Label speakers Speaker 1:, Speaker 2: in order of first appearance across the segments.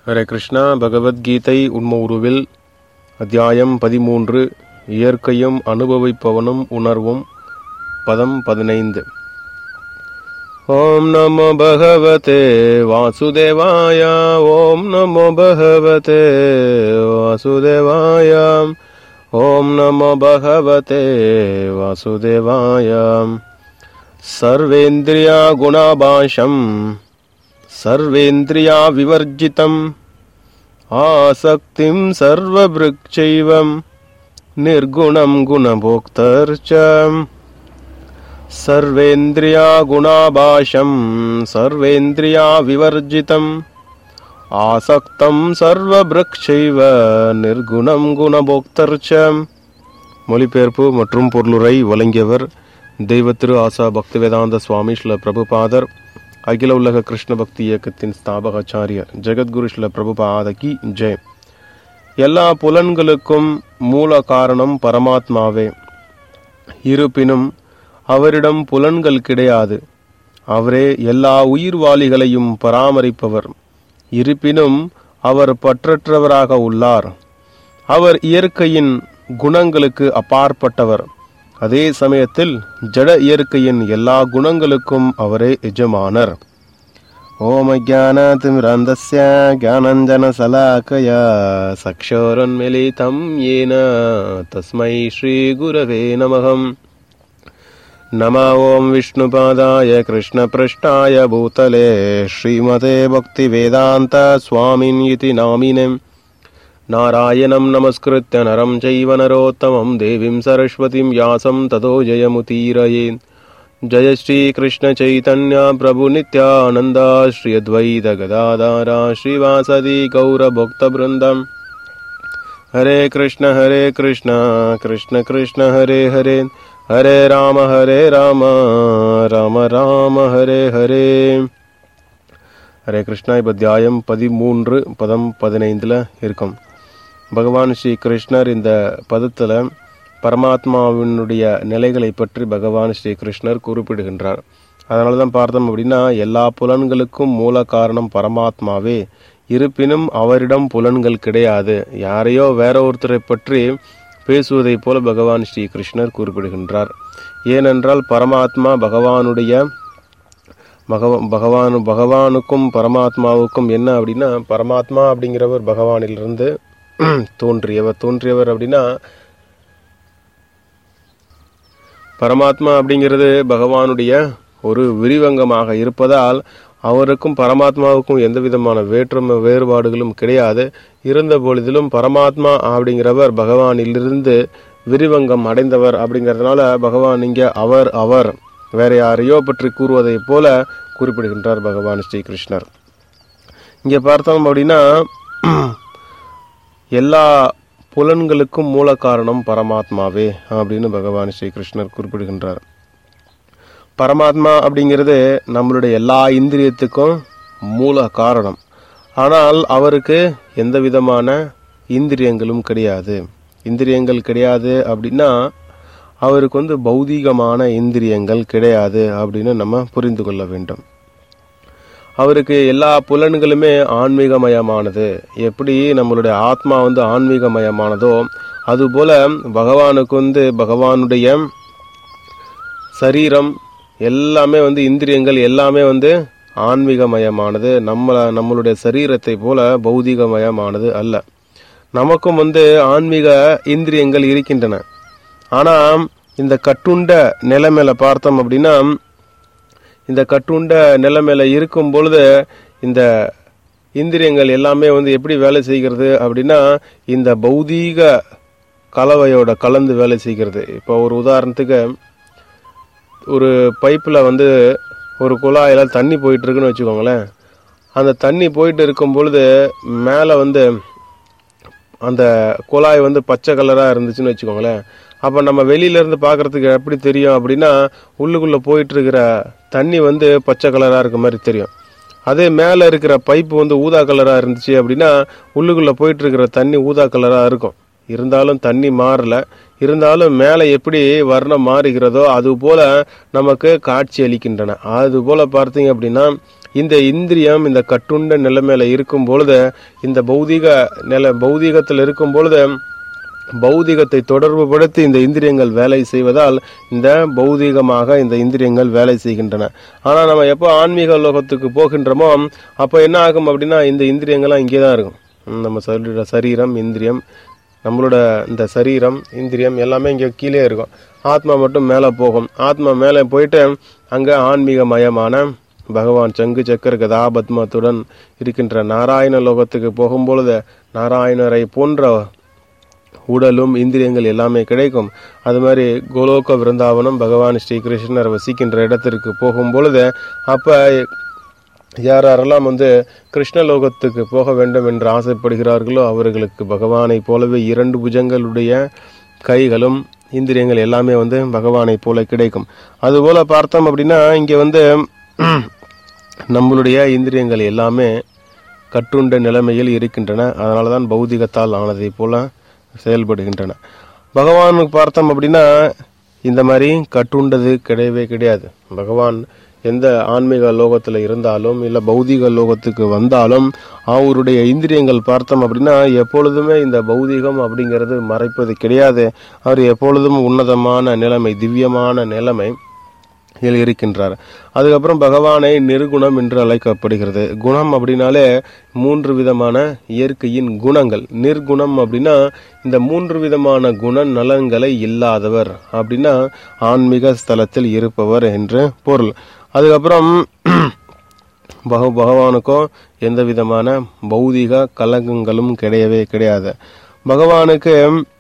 Speaker 1: ஹரே கிருஷ்ணா. பகவத்கீதை உண்ம உருவில் அத்தியாயம் 13 இயற்கையும் அனுபவிப்பவனும் உணர்வும் பதம் 15. ஓம் நமோ பகவதே வாசுதேவாய. ஓம் நமோ பகவதே வாசுதேவாய. ஓம் நமோ பகவதே வாசுதேவாய. சர்வேந்திரியா குணாபாஷம் सर्वेन्द्रिया विवर्जितम् आसक्तिं सर्वभृक्षैवं निर्गुणं गुणभोक्तर्च. सर्वेन्द्रिया गुणाभाषं सर्वेन्द्रिया विवर्जितम् आसक्तं सर्वभृक्षैव निर्गुणं गुणभोक्तर्च. மொழிபெயர்ப்பு மற்றும் பொருளுரை வழங்கியவர் தெய்வ திரு ஆசா பக்திவேதாந்த சுவாமி ஸ்ரீல பிரபுபாதர், அகில உலக கிருஷ்ண பக்தி இயக்கத்தின் ஸ்தாபகாச்சாரியர் ஜெகத்குரு ஸ்ரீல பிரபுபாத கி ஜெய். எல்லா புலன்களுக்கும் மூல காரணம் பரமாத்மாவே. இருப்பினும் அவரிடம் புலன்கள் கிடையாது. அவரே எல்லா உயிர்வாளிகளையும் பராமரிப்பவர். இருப்பினும் அவர் பற்றற்றவராக உள்ளார். அவர் இயற்கையின் குணங்களுக்கு அப்பாற்பட்டவர். அதே சமயத்தில் ஜட இயற்கையின் எல்லா குணங்களுக்கும் அவரே எஜமானர். ஓம் அஜானாதிமிரந்தஸ்ய ஞானஞ்சன சலாக்கயா சக்ஷோரன்மிலிதம் யேன தஸ்மை ஸ்ரீ குரவே நமகம். நம ஓம் விஷ்ணுபாதாய கிருஷ்ணபிருஷ்டாய பூதலே ஸ்ரீமதே பக்திவேதாந்த ஸ்வாமின் இதி நாமினே. நாராயணம் நமஸ்கிருத்ய நரம் சைவ நரோத்தமம் தேவீம் சரஸ்வதிம் வியாசம் ததோ ஜெயமுதீரயேத். ஜெய ஸ்ரீ கிருஷ்ண சைதன்ய பிரபு நித்யானந்த ஸ்ரீ அத்வைத கதாதார ஸ்ரீவாசதி கௌர பக்த பிருந்தம். ஹரே கிருஷ்ண கிருஷ்ண கிருஷ்ண ஹரே ஹரே, ஹரே ராம ராம ராம ஹரே ஹரே. ஹரே கிருஷ்ணா. இப்ப அத்தியாயம் 13 பதம் 15 இருக்கும். பகவான் ஸ்ரீ கிருஷ்ணர் இந்த பதத்துல பரமாத்மாவினுடைய நிலைகளை பற்றி பகவான் ஸ்ரீ கிருஷ்ணர் குறிப்பிடுகின்றார். அதனாலதான் பார்த்தோம் அப்படின்னா, எல்லா புலன்களுக்கும் மூல காரணம் பரமாத்மாவே. இருப்பினும் அவரிடம் புலன்கள் கிடையாது. யாரையோ வேற ஒருத்தரை பற்றி பேசுவதை போல பகவான் ஸ்ரீ கிருஷ்ணர் குறிப்பிடுகின்றார். ஏனென்றால் பரமாத்மா பகவானுக்கும் பரமாத்மாவுக்கும் என்ன அப்படின்னா, பரமாத்மா அப்படிங்கிறவர் பகவானிலிருந்து தோன்றியவர் அப்படின்னா, பரமாத்மா அப்படிங்கிறது பகவானுடைய ஒரு விரிவங்கமாக இருப்பதால் அவருக்கும் பரமாத்மாவுக்கும் எந்த விதமான வேறுபாடுகளும் கிடையாது. இருந்த பொழுதிலும் பரமாத்மா அப்படிங்கிறவர் பகவானிலிருந்து விரிவங்கம் அடைந்தவர். அப்படிங்கிறதுனால பகவான் இங்க அவர் வேற யாரையோ பற்றி கூறுவதை போல குறிப்பிடுகின்றார் பகவான் ஸ்ரீ கிருஷ்ணர். இங்க பார்த்தோம் அப்படின்னா, எல்லா புலன்களுக்கும் மூல காரணம் பரமாத்மாவே அப்படின்னு பகவான் ஸ்ரீ கிருஷ்ணர் குறிப்பிடுகின்றார். பரமாத்மா அப்படிங்கிறது நம்மளுடைய எல்லா இந்திரியத்துக்கும் மூல காரணம். ஆனால் அவருக்கு எந்த விதமான இந்திரியங்களும் கிடையாது. இந்திரியங்கள் கிடையாது அப்படின்னா அவருக்கு பௌதீகமான இந்திரியங்கள் கிடையாது அப்படின்னு நம்ம புரிந்து கொள்ள வேண்டும். அவருக்கு எல்லா புலன்களுமே ஆன்மீகமயமானது. எப்படி நம்மளுடைய ஆத்மா ஆன்மீகமயமானதோ அதுபோல பகவானுக்கு பகவானுடைய சரீரம் எல்லாமே இந்திரியங்கள் எல்லாமே ஆன்மீகமயமானது. நம்மளுடைய சரீரத்தை போல பௌதீகமயமானது அல்ல. நமக்கும் ஆன்மீக இந்திரியங்கள் இருக்கின்றன. ஆனா இந்த கட்டுண்ட நிலைமையில பார்த்தோம் அப்படின்னா, இந்த கட்டுண்ட நிலைமையில இருக்கும் பொழுது இந்த இந்திரியங்கள் எல்லாமே எப்படி வேலை செய்கிறது அப்படின்னா, இந்த பௌதீக கலவையோட கலந்து வேலை செய்கிறது. இப்போ ஒரு உதாரணத்துக்கு, ஒரு பைப்பில் ஒரு குழாயில தண்ணி போயிட்டு இருக்குன்னு வச்சுக்கோங்களேன். அந்த தண்ணி போயிட்டு இருக்கும் பொழுது மேலே அந்த குழாய் பச்சை கலராக இருந்துச்சுன்னு வச்சுக்கோங்களேன். அப்போ நம்ம வெளியிலேருந்து பார்க்குறதுக்கு எப்படி தெரியும் அப்படின்னா, உள்ளுக்குள்ளே போயிட்டு இருக்கிற தண்ணி பச்சை கலராக இருக்க மாதிரி தெரியும். அதே மேலே இருக்கிற பைப்பு ஊதா கலராக இருந்துச்சு அப்படின்னா உள்ளுக்குள்ளே போயிட்டு இருக்கிற தண்ணி ஊதா கலராக இருக்கும். இருந்தாலும் தண்ணி மாறல. இருந்தாலும் மேலே எப்படி வர்ணம் மாறுகிறதோ அது போல நமக்கு காட்சி அளிக்கின்றன. அது போல பார்த்தீங்க அப்படின்னா இந்த இந்திரியம் இந்த கட்டுண்ட நிலைமையில இருக்கும் பொழுது, இந்த பௌதீகத்தில் இருக்கும் பொழுது பௌதிகத்தை தொடர்பு படுத்தி இந்த இந்திரியங்கள் வேலை செய்வதால் இந்த பௌதீகமாக இந்த இந்திரியங்கள் வேலை செய்கின்றன. ஆனா நம்ம எப்போ ஆன்மீக லோகத்துக்கு போகின்றோமோ அப்போ என்ன ஆகும் அப்படின்னா, இந்த இந்திரியங்கள்லாம் இங்கே தான் இருக்கும். நம்ம சரீரம், இந்திரியம், நம்மளோட இந்த சரீரம், இந்திரியம் எல்லாமே இங்கே கீழே இருக்கும். ஆத்மா மட்டும் மேலே போகும். ஆத்மா மேலே போயிட்டு அங்கே ஆன்மீகமயமான பகவான் சங்கு சக்கர கதா பத்மத்துடன் இருக்கின்ற நாராயண லோகத்துக்கு போகும்பொழுது நாராயணரை போன்ற உடலும் இந்திரியங்கள் எல்லாமே கிடைக்கும். அது மாதிரி கோலோக விருந்தாவனம் பகவான் ஸ்ரீகிருஷ்ணர் வசிக்கின்ற இடத்திற்கு போகும் பொழுது அப்ப யாரெல்லாம் கிருஷ்ணலோகத்துக்கு போக வேண்டும் என்று ஆசைப்படுகிறார்களோ அவர்களுக்கு பகவானை போலவே 2 புஜங்களுடைய கைகளும் இந்திரியங்கள் எல்லாமே பகவானை போல கிடைக்கும். அதுபோல பார்த்தோம் அப்படின்னா இங்க நம்மளுடைய இந்திரியங்கள் எல்லாமே கட்டுண்ட நிலைமையில் இருக்கின்றன. அதனாலதான் பௌதிகத்தால் ஆனதை போல செயல்படுகின்றன. பகவானுக்கு பார்த்தோம் அப்படின்னா இந்த மாதிரி கட்டுண்டது கிடையவே கிடையாது. பகவான் எந்த ஆன்மீக லோகத்துல இருந்தாலும் இல்ல பௌதிக லோகத்துக்கு வந்தாலும் அவருடைய இந்திரியங்கள் பார்த்தோம் அப்படின்னா எப்பொழுதுமே இந்த பௌதிகம் அப்படிங்கிறது மறைப்பது கிடையாது. அவர் எப்பொழுதும் உன்னதமான நிலைமை, திவ்யமான நிலைமை இருக்கின்றார். அதுக்கப்புறம் பகவானை நிர்குணம் என்று அழைக்கப்படுகிறது. குணம் அப்படின்னாலே 3 விதமான இயற்கையின் குணங்கள். நிர்குணம் அப்படின்னா இந்த 3 விதமான குண நலன்களை இல்லாதவர் அப்படின்னா ஆன்மீக ஸ்தலத்தில் இருப்பவர் என்று பொருள். அதுக்கப்புறம் பகவானுக்கும் எந்த விதமான பௌதிக கலகங்களும் கிடையவே கிடையாது. பகவானுக்கு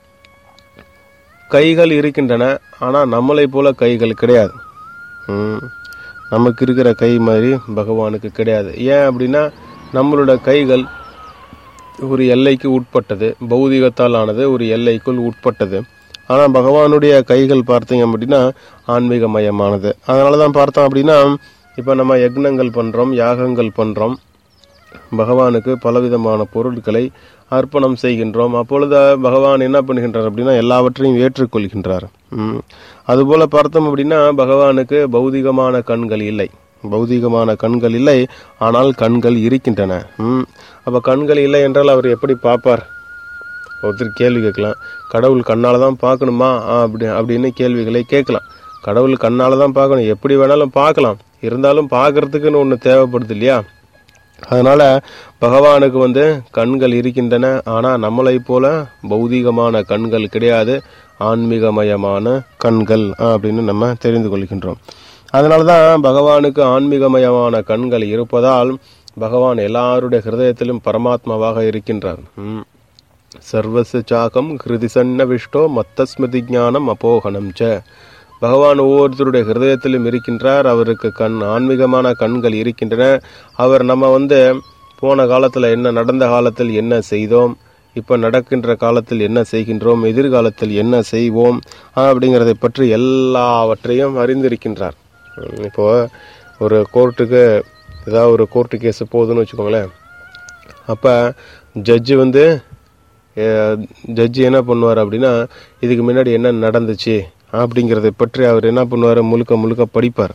Speaker 1: கைகள் இருக்கின்றன, ஆனா நம்மளை போல கைகள் கிடையாது. நமக்கு இருக்கிற கை மாதிரி பகவானுக்கு கிடையாது. ஏன் அப்படின்னா நம்மளோட கைகள் ஒரு எல்லைக்கு உட்பட்டது, பௌதிகத்தால் ஆனது, ஒரு எல்லைக்குள் உட்பட்டது. ஆனா பகவானுடைய கைகள் பார்த்தீங்க அப்படின்னா ஆன்மீகமயமானது. அதனாலதான் பார்த்தோம் அப்படின்னா இப்ப நம்ம யக்னங்கள் பண்றோம், யாகங்கள் பண்றோம், பகவானுக்கு பலவிதமான பொருட்களை அர்ப்பணம் செய்கின்றோம். அப்பொழுது பகவான் என்ன பண்ணுகின்றார் அப்படின்னா எல்லாவற்றையும் ஏற்றுக்கொள்கின்றார். அதுபோல பார்த்தோம் அப்படின்னா பகவானுக்கு பௌதிகமான கண்கள் இல்லை. பௌதிகமான கண்கள் இல்லை, ஆனால் கண்கள் இருக்கின்றன. அப்ப கண்கள் இல்லை என்றால் அவர் எப்படி பார்ப்பார்? ஒருத்தர் கேள்வி கேட்கலாம், கடவுள் கண்ணால தான் பார்க்கணுமா அப்படின்னு கேள்விகளை கேட்கலாம். கடவுள் கண்ணால தான் பார்க்கணும், எப்படி வேணாலும் பார்க்கலாம், இருந்தாலும் பார்க்கறதுக்குன்னு ஒண்ணு தேவைப்படுது இல்லையா? அதனால பகவானுக்கு கண்கள் இருக்கின்றன, ஆனா நம்மளை போல பௌதிகமான கண்கள் கிடையாது, ஆன்மீகமயமான கண்கள் அப்படின்னு நம்ம தெரிந்து கொள்கின்றோம். அதனாலதான் பகவானுக்கு ஆன்மீகமயமான கண்கள் இருப்பதால் பகவான் எல்லாருடைய ஹிருதயத்திலும் பரமாத்மாவாக இருக்கின்றார். சர்வச சாகம் ஹிருதிசன்ன விஷ்டோ மத்தஸ்மிருதி ஞானம் அபோகனம் ச. பகவான் ஒவ்வொருத்தருடைய ஹிருதயத்திலும் இருக்கின்றார். அவருக்கு ஆன்மீகமான கண்கள் இருக்கின்றன. அவர் நம்ம போன காலத்துல என்ன, நடந்த காலத்தில் என்ன செய்தோம், இப்ப நடக்கின்ற காலத்தில் என்ன செய்கின்றோம், எதிர்காலத்தில் என்ன செய்வோம் அப்படிங்கறதை பற்றி எல்லாவற்றையும் அறிந்திருக்கின்றார். இப்போ ஒரு கோர்ட்டுக்கு ஏதாவது ஒரு கோர்ட்டு கேஸ் போகுதுன்னு வச்சுக்கோங்களேன். அப்ப ஜட்ஜி என்ன பண்ணுவார் அப்படின்னா இதுக்கு முன்னாடி என்ன நடந்துச்சு அப்படிங்கறதை பற்றி அவர் என்ன பண்ணுவார், முழுக்க படிப்பார்.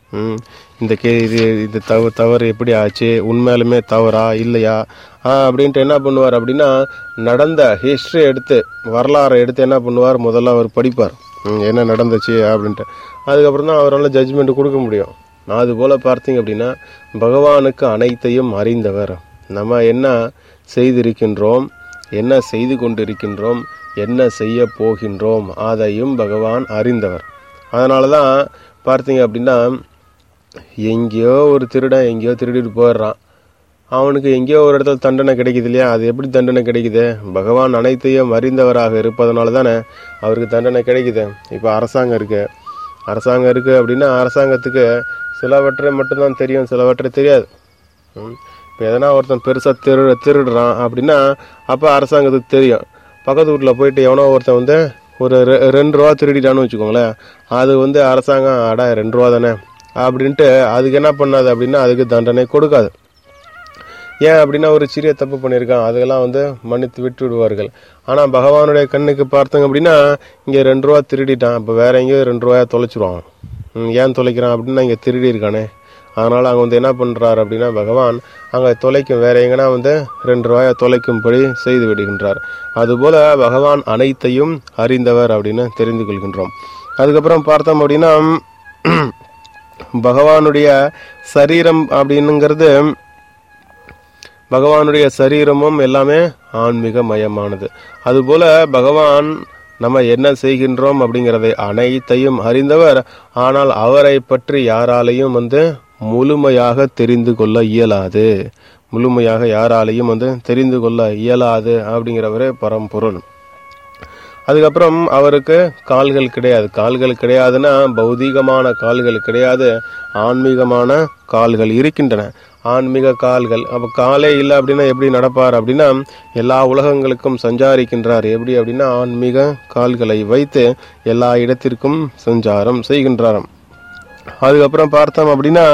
Speaker 1: இது தவறு எப்படி ஆச்சு, உண்மையாலுமே தவறா இல்லையா அப்படின்ட்டு என்ன பண்ணுவார் அப்படின்னா நடந்த ஹிஸ்டரி எடுத்து, வரலாறை எடுத்து என்ன பண்ணுவார், முதல்ல அவர் படிப்பார் என்ன நடந்துச்சு அப்படின்ட்டு. அதுக்கப்புறம் தான் அவரால் ஜட்ஜ்மெண்ட் கொடுக்க முடியும். அது போல பார்த்தீங்க அப்படின்னா பகவானுக்கு அனைத்தையும் அறிந்தவர். நம்ம என்ன செய்திருக்கின்றோம், என்ன செய்து கொண்டிருக்கின்றோம், என்ன செய்ய போகின்றோம் அதையும் பகவான் அறிந்தவர். அதனாலதான் பார்த்தீங்க அப்படின்னா எங்கேயோ ஒரு திருடன் எங்கேயோ திருடிட்டு போயிடுறான், அவனுக்கு எங்கேயோ ஒரு இடத்துல தண்டனை கிடைக்குது இல்லையா? அது எப்படி தண்டனை கிடைக்குது? பகவான் அனைத்தையும் அறிந்தவராக இருப்பதனால தானே அவருக்கு தண்டனை கிடைக்குது. இப்போ அரசாங்கம் இருக்கு அப்படின்னா அரசாங்கத்துக்கு சிலவற்றை மட்டும்தான் தெரியும், சிலவற்றை தெரியாது. இப்போ எதனா ஒருத்தன் பெருசா திருடுறான் அப்படின்னா அப்ப அரசாங்கத்துக்கு தெரியும். பக்கத்து வீட்டுல போயிட்டு எவனோ ஒருத்தன் ஒரு 2 ரூபா திருடிட்டான்னு வச்சுக்கோங்களேன், அது அரசாங்கம் அடா 2 ரூபா தானே அப்படின்ட்டு அதுக்கு என்ன பண்ணாது அப்படின்னா அதுக்கு தண்டனை கொடுக்காது. ஏன் அப்படின்னா ஒரு சிறிய தப்பு பண்ணியிருக்கான், அதுக்கெல்லாம் மன்னித்து விட்டு விடுவார்கள். ஆனா பகவானுடைய கண்ணுக்கு பார்த்தங்க அப்படின்னா இங்க 2 ரூபா திருடிட்டான், இப்ப வேற எங்கேயோ 2 ரூபாயா தொலைச்சிருவான். ஏன் தொலைக்கிறான் அப்படின்னா இங்க திருடி இருக்கானே அதனால் அங்கே வந்து என்ன பண்ணுறார் அப்படின்னா பகவான் அங்கே தொலைக்கும் வேற எங்கன்னா வந்து 2 ரூபாயை தொலைக்கும்படி செய்து விடுகின்றார். அதுபோல் பகவான் அனைத்தையும் அறிந்தவர் அப்படின்னு தெரிந்து கொள்கின்றோம். அதுக்கப்புறம் பார்த்தோம் அப்படின்னா பகவானுடைய சரீரம் அப்படின்னுங்கிறது பகவானுடைய சரீரமும் எல்லாமே ஆன்மீக மயமானது. அதுபோல பகவான் நம்ம என்ன செய்கின்றோம் அப்படிங்கிறதை அனைத்தையும் அறிந்தவர். ஆனால் அவரை பற்றி யாராலையும் வந்து முழுமையாக தெரிந்து கொள்ள இயலாது. முழுமையாக யாராலையும் வந்து தெரிந்து கொள்ள இயலாது அப்படிங்கிறவரே பரம்பொருள். அதுக்கப்புறம் அவருக்கு கால்கள் கிடையாது. கால்கள் கிடையாதுன்னா பௌதீகமான கால்கள் கிடையாது, ஆன்மீகமான கால்கள் இருக்கின்றன. ஆன்மீக கால்கள். அப்போ காலே இல்லை அப்படின்னா எப்படி நடப்பார் அப்படின்னா எல்லா உலகங்களுக்கும் சஞ்சாரிக்கின்றார். எப்படி அப்படின்னா ஆன்மீக கால்களை வைத்து எல்லா இடத்திற்கும் சஞ்சாரம் செய்கின்றாராம். அதுக்கப்புறம் பார்த்தோம் அப்படின்னா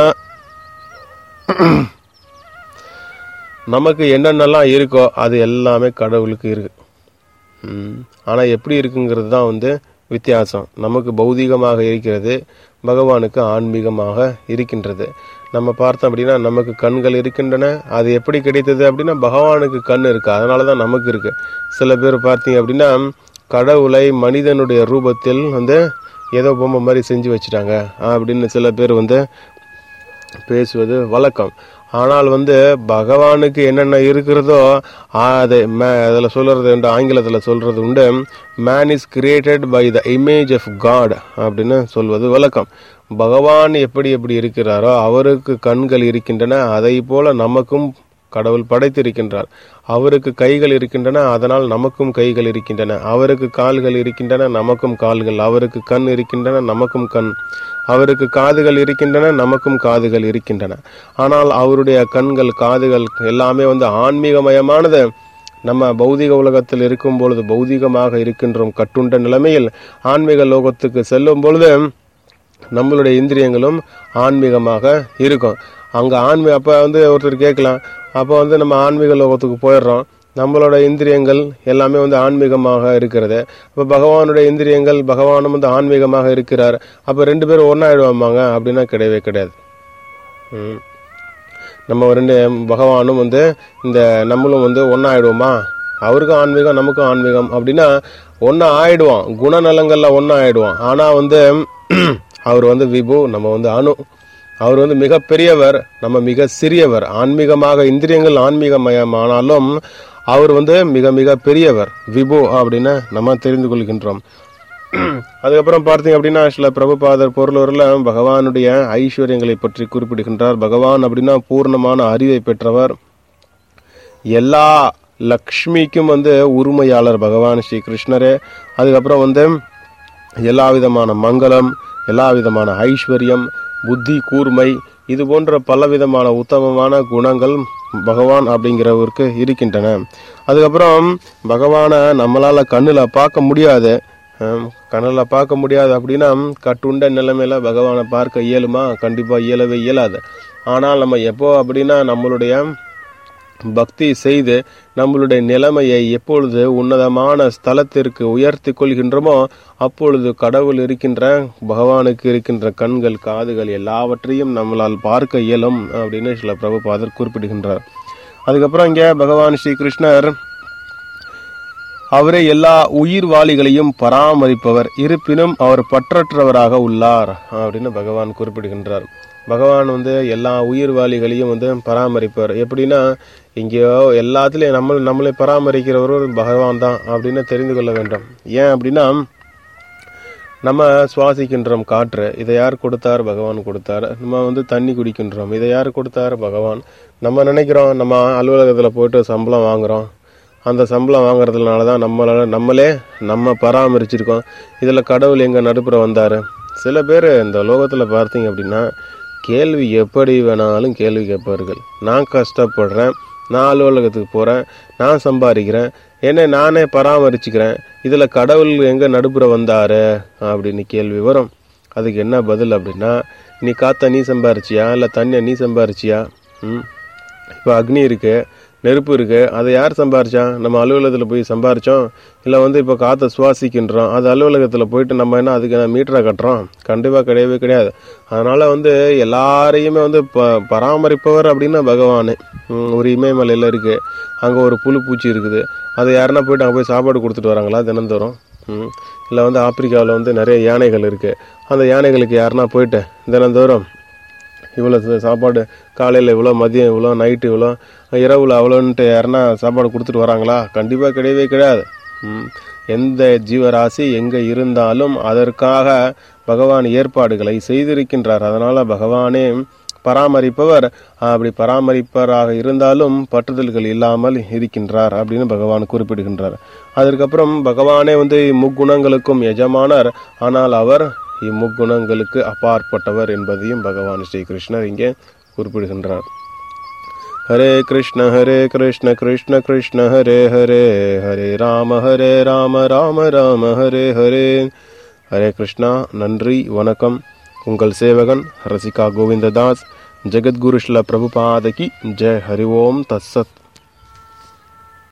Speaker 1: நமக்கு என்னென்னலாம் இருக்கோ அது எல்லாமே கடவுளுக்கு இருக்கு. ஆனால் எப்படி இருக்குங்கிறது தான் வந்து வித்தியாசம். நமக்கு பௌதீகமாக இருக்கிறது, பகவானுக்கு ஆன்மீகமாக இருக்கின்றது. நம்ம பார்த்தோம் அப்படின்னா நமக்கு கண்கள் இருக்கின்றன. அது எப்படி கிடைத்தது அப்படின்னா பகவானுக்கு கண் இருக்கு, அதனால தான் நமக்கு இருக்கு. சில பேர் பார்த்தீங்க அப்படின்னா கடவுளை மனிதனுடைய ரூபத்தில் வந்து ஏதோ பொம்மை மாதிரி செஞ்சு வச்சுட்டாங்க அப்படின்னு சில பேர் வந்து பேசுவது வழக்கம். ஆனால் வந்து பகவானுக்கு என்னென்ன இருக்கிறதோ அதில் சொல்றது உண்டு, ஆங்கிலத்தில் சொல்றது உண்டு, man is created by the image of God அப்படின்னு சொல்வது வழக்கம். பகவான் எப்படி எப்படி இருக்கிறாரோ அவருக்கு கண்கள் இருக்கின்றன, அதை போல நமக்கும் கடவுள் படைத்திருக்கின்றார். அவருக்கு கைகள் இருக்கின்றன, அதனால் நமக்கும் கைகள் இருக்கின்றன. அவருக்கு கால்கள் இருக்கின்றன, நமக்கும் கால்கள். அவருக்கு கண் இருக்கின்றன, நமக்கும் கண். அவருக்கு காதுகள் இருக்கின்றன, நமக்கும் காதுகள் இருக்கின்றன. ஆனால் அவருடைய கண்கள் காதுகள் எல்லாமே வந்து ஆன்மீகமயமானது. நம்ம பௌதிக உலகத்தில் இருக்கும் பொழுது பௌதிகமாக இருக்கின்றோம் கட்டுண்ட நிலைமையில். ஆன்மீக லோகத்துக்கு செல்லும் பொழுது நம்மளுடைய இந்திரியங்களும் ஆன்மீகமாக இருக்கும். அங்கே அப்போ வந்து ஒருத்தர் கேட்கலாம், அப்போ வந்து நம்ம ஆன்மீக லோகத்துக்கு போயிடுறோம், நம்மளோட இந்திரியங்கள் எல்லாமே வந்து ஆன்மீகமாக இருக்கிறது. அப்போ பகவானுடைய இந்திரியங்கள் பகவானும் வந்து ஆன்மீகமாக இருக்கிறார், அப்போ 2 பேரும் ஒன்றாயிடுவாங்க அப்படின்னா கிடையவே கிடையாது. நம்ம பகவானும் வந்து இந்த நம்மளும் வந்து ஒன்றாயிடுவோமா? அவருக்கும் ஆன்மீகம் நமக்கும் ஆன்மீகம் அப்படின்னா ஒன்றா ஆயிடுவோம், குணநலங்களில் ஒன்றா ஆயிடுவோம். ஆனால் வந்து அவர் வந்து விபு, நம்ம வந்து அணு. அவர் வந்து மிக பெரியவர், நம்ம மிக சிறியவர். ஆன்மீகமாக இந்திரியங்கள் ஆன்மீகமயமானாலும் அவர் வந்து மிக மிக பெரியவர், விபு அப்படின்னு நம்ம தெரிந்து கொள்கின்றோம். அதுக்கப்புறம் பார்த்தீங்க அப்படின்னா சில பிரபுபாதர் பொருளூரில் பகவானுடைய ஐஸ்வர்யங்களை பற்றி குறிப்பிடுகின்றார். பகவான் அப்படின்னா பூர்ணமான அறிவை பெற்றவர், எல்லா லக்ஷ்மிக்கும் வந்து உரிமையாளர் பகவான் ஸ்ரீ கிருஷ்ணரே. அதுக்கப்புறம் வந்து எல்லா விதமான மங்களம், எல்லா விதமான ஐஸ்வர்யம், புத்தி கூர்மை, இது போன்ற பலவிதமான உத்தமமான குணங்கள் பகவான் அப்படிங்கிறவருக்கு இருக்கின்றன. அதுக்கப்புறம் பகவானை நம்மளால கண்ணில் பார்க்க முடியாது. கண்ணில் பார்க்க முடியாது அப்படின்னா கட்டுண்ட நிலைமையில பகவானை பார்க்க இயலுமா? கண்டிப்பாக இயலவே இயலாது. ஆனால் நம்ம எப்போ அப்படின்னா நம்மளுடைய பக்தி செய்து நம்மளுடைய நிலைமையை எப்பொழுது உன்னதமான ஸ்தலத்திற்கு உயர்த்தி கொள்கின்றோமோ அப்பொழுது கடவுள் இருக்கின்ற பகவானுக்கு இருக்கின்ற கண்கள் காதுகள் எல்லாவற்றையும் நம்மளால் பார்க்க இயலும் அப்படின்னு சில பிரபுபாதர் குறிப்பிடுகின்றார். அதுக்கப்புறம் இங்கே பகவான் ஸ்ரீ கிருஷ்ணர் அவரே எல்லா உயிர்வாளிகளையும் பராமரிப்பவர், இருப்பினும் அவர் பற்றற்றவராக உள்ளார் அப்படின்னு பகவான் குறிப்பிடுகின்றார். பகவான் வந்து எல்லா உயிர்வாளிகளையும் வந்து பராமரிப்பார். எப்படின்னா இங்கேயோ எல்லாத்துலேயும் நம்மளை பராமரிக்கிறவரும் பகவான் தான் அப்படின்னு தெரிந்து கொள்ள வேண்டும். ஏன் அப்படின்னா நம்ம சுவாசிக்கின்றோம் காற்று, இதை யார் கொடுத்தார்? பகவான் கொடுத்தார். நம்ம வந்து தண்ணி குடிக்கின்றோம், இதை யார் கொடுத்தார்? பகவான். நம்ம நினைக்கிறோம் நம்ம அலுவலகத்தில் போயிட்டு சம்பளம் வாங்குகிறோம், அந்த சம்பளம் வாங்குறதுனால தான் நம்மளே நம்ம பராமரிச்சிருக்கோம். இதில் கடவுள் எங்கே நடுப்புற வந்தார்? சில பேர் இந்த லோகத்தில் பார்த்தீங்க அப்படின்னா கேள்வி எப்படி வேணாலும் கேள்வி கேட்பார்கள். நான் கஷ்டப்படுறேன், நான் அலுவலகத்துக்கு போகிறேன், நான் சம்பாதிக்கிறேன், என்னை நானே பராமரிச்சுக்கிறேன், இதில் கடவுள் எங்கே நடுப்புற வந்தார் அப்படின்னு கேள்வி வரும். அதுக்கு என்ன பதில் அப்படின்னா, நீ காற்றை நீ சம்பாரிச்சியா, இல்லை தண்ணியை நீ சம்பாரிச்சியா? இப்போ அக்னி இருக்கு, நெருப்பு இருக்கு, அதை யார் சம்பாரிச்சா? நம்ம அலுவலகத்தில் போய் சம்பாரிச்சோம், இல்லை வந்து இப்போ காற்றை சுவாசிக்கின்றோம், அது அலுவலகத்தில் போயிட்டு நம்ம என்ன அதுக்கு மீட்டரை கட்டுறோம்? கண்டிப்பாக கிடையவே கிடையாது. அதனால வந்து எல்லாரையுமே வந்து பராமரிப்பவர் அப்படின்னா பகவானே. ஒரு இமயமலையில் இருக்கு, அங்கே ஒரு புழு பூச்சி இருக்குது, அதை யாருன்னா போயிட்டு அங்கே போய் சாப்பாடு கொடுத்துட்டு வராங்களா தினந்தோறும்? இல்லை வந்து ஆப்பிரிக்காவில் வந்து நிறைய யானைகள் இருக்கு, அந்த யானைகளுக்கு யாருன்னா போயிட்டு தினந்தோறும் இவ்வளோ சாப்பாடு, காலையில் இவ்வளோ, மதியம் இவ்வளோ, நைட்டு இவ்வளோ, இரவில் அவ்வளோன்ட்டு யாருன்னா சாப்பாடு கொடுத்துட்டு வராங்களா? கண்டிப்பாக கிடையவே கிடையாது. எந்த ஜீவராசி எங்கே இருந்தாலும் அதற்காக பகவான் ஏற்பாடுகளை செய்திருக்கின்றார். அதனால் பகவானே பராமரிப்பவர். அப்படி பராமரிப்பவராக இருந்தாலும் பற்றுதல்கள் இல்லாமல் இருக்கின்றார் அப்படின்னு பகவான் குறிப்பிடுகின்றார். அதற்கப்புறம் பகவானே வந்து முக்குணங்களுக்கும் எஜமானர், ஆனால் அவர் இம்முக்குணங்களுக்கு அப்பாற்பட்டவர் என்பதையும் பகவான் ஸ்ரீ கிருஷ்ணர் இங்கே குறிப்பிடுகின்றார். ஹரே கிருஷ்ண கிருஷ்ண கிருஷ்ண ஹரே ஹரே, ஹரே ராம ராம ராம ஹரே ஹரே. ஹரே கிருஷ்ணா. நன்றி, வணக்கம். உங்கள் சேவகன் ரசிகா கோவிந்ததாஸ். ஜெகத்குரு ஸ்ரீல பிரபுபாத கி ஜெய். ஹரி ஓம் தத்சத்.